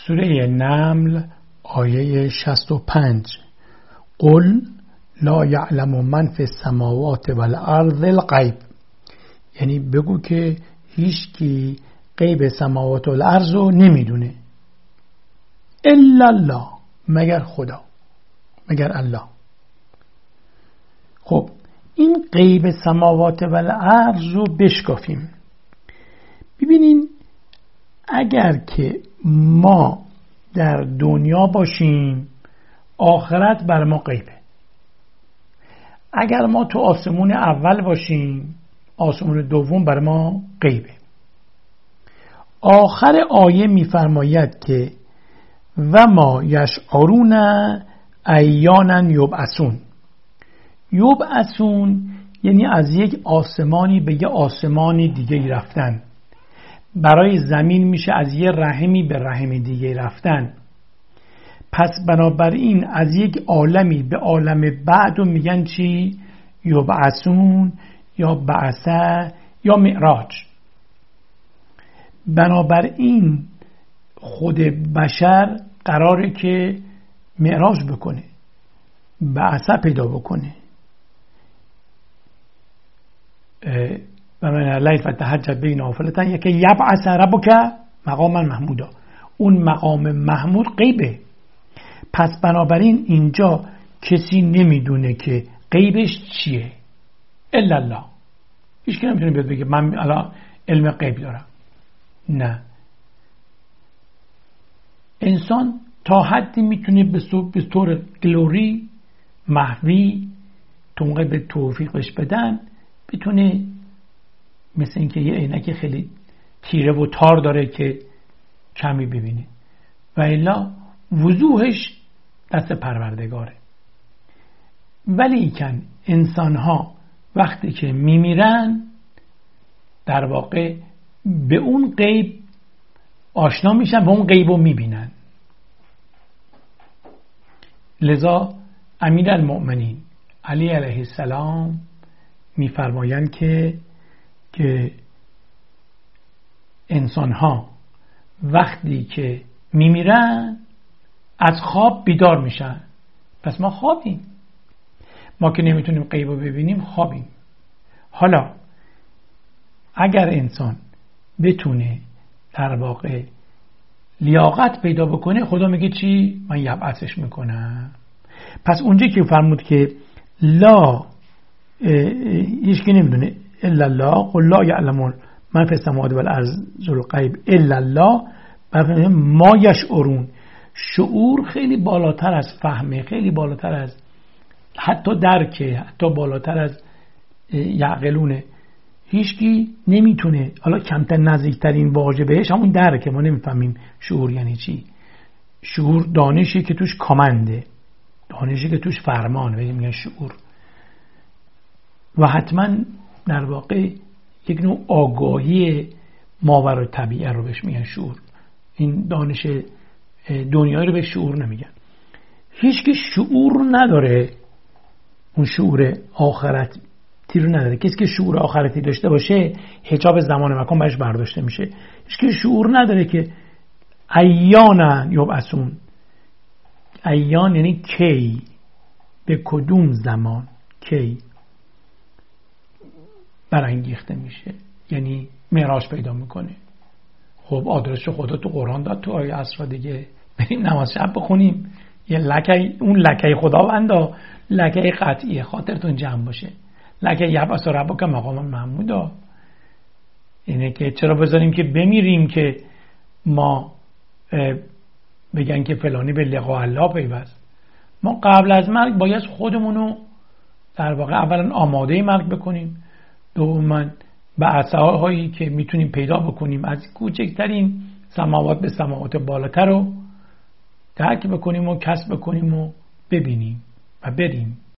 سوره نمل آیه 65 قل لا یعلم من فی السماوات والارض الغیب، یعنی بگو که هیچ کی غیب سماوات و الارض رو نمیدونه الا الله، مگر خدا، مگر الله. خب این غیب سماوات و الارض رو بشکافیم. ببینین اگر که ما در دنیا باشیم آخرت بر ما غیبه. اگر ما تو آسمون اول باشیم آسمون دوم بر ما غیبه. آخر آیه می‌فرماید که و ما یشعرون ایانا یبعثون. یبعثون یعنی از یک آسمانی به یک آسمانی دیگه رفتن. برای زمین میشه از یک رحمی به رحم دیگه رفتن. پس بنابراین از یک عالمی به عالم بعد رو میگن چی؟ یبعثون یا بعثه یا معراج. بنابراین خود بشر قراره که معراج بکنه، بعثه پیدا بکنه. بنابراین لیل فتهجد به نافلة یکی یبعث ربک مقاما محمودا. اون مقام محمود غیبه. پس بنابراین اینجا کسی نمیدونه که غیبش چیه الا الله. هیچ کی نمیتونه بیاد بگه من الان علم غیب دارم. نه، انسان تا حدی میتونه به طور گلوری محوی تونقه به توفیقش بدن بتونه، مثل اینکه یه عینک خیلی تیره و تار داره که کمی ببینه و الا وضوحش دست پروردگاره. ولیکن انسان ها وقتی که میمیرن در واقع به اون غیب آشنا میشن و اون غیب رو میبینن. لذا امیرالمؤمنین علی علیه السلام میفرمایند که انسان ها وقتی که میمیرن از خواب بیدار میشن. پس ما خوابیم، ما که نمیتونیم غیب رو ببینیم خوابیم. حالا اگر انسان بتونه در واقع لیاقت پیدا بکنه، خدا میگه چی؟ من یبعثش میکنم. پس اونجا که فرمود که لا هیچ کی نمیدونه الا الله، قل لا یعلم من فی السماوات والارض الغیب الا الله، برای ما یشعرون. شعور خیلی بالاتر از فهمه، خیلی بالاتر از حتی درکه، حتی بالاتر از یعقلونه. هیچکی نمیتونه، حالا کمتر نزدیکترین واژه بهش همون درکه. ما نمیفهمیم شعور یعنی چی. شعور دانشی که توش کامنده، دانشی که توش فرمانه، میگن شعور. و حتما در واقع یک نوع آگاهی ماورای طبیعه رو بهش میگن شعور. این دانش دنیایی رو به شعور نمیگن. هیچ که شعور نداره، اون شعور آخرتی رو نداره. کسی که شعور آخرتی داشته باشه حجاب زمان مکان برش برداشته میشه. هیچ که شعور نداره که ایانا یبعثون. ایان یعنی کی، به کدوم زمان، کی برانگیخته میشه، یعنی معراج پیدا میکنه. خب آدرس خدا تو قرآن داد، تو آیه اسرا دیگه. بریم نماز شب بخونیم. یه لکه، اون لکه خداوندا لکه قطعیه، خاطرتون جمع باشه. لکه یبعث ربک مقاما محمودا، اینه که چرا بذاریم که بمیریم که ما بگن که فلانی به لقاء الله پیوست. ما قبل از مرگ باید خودمونو در واقع اولا آماده مرگ بکنیم، دوما بعثه‌هایی که میتونیم پیدا بکنیم از کوچکترین سماوات به سماوات بالاتر رو درک بکنیم و کسب بکنیم و ببینیم و بریم.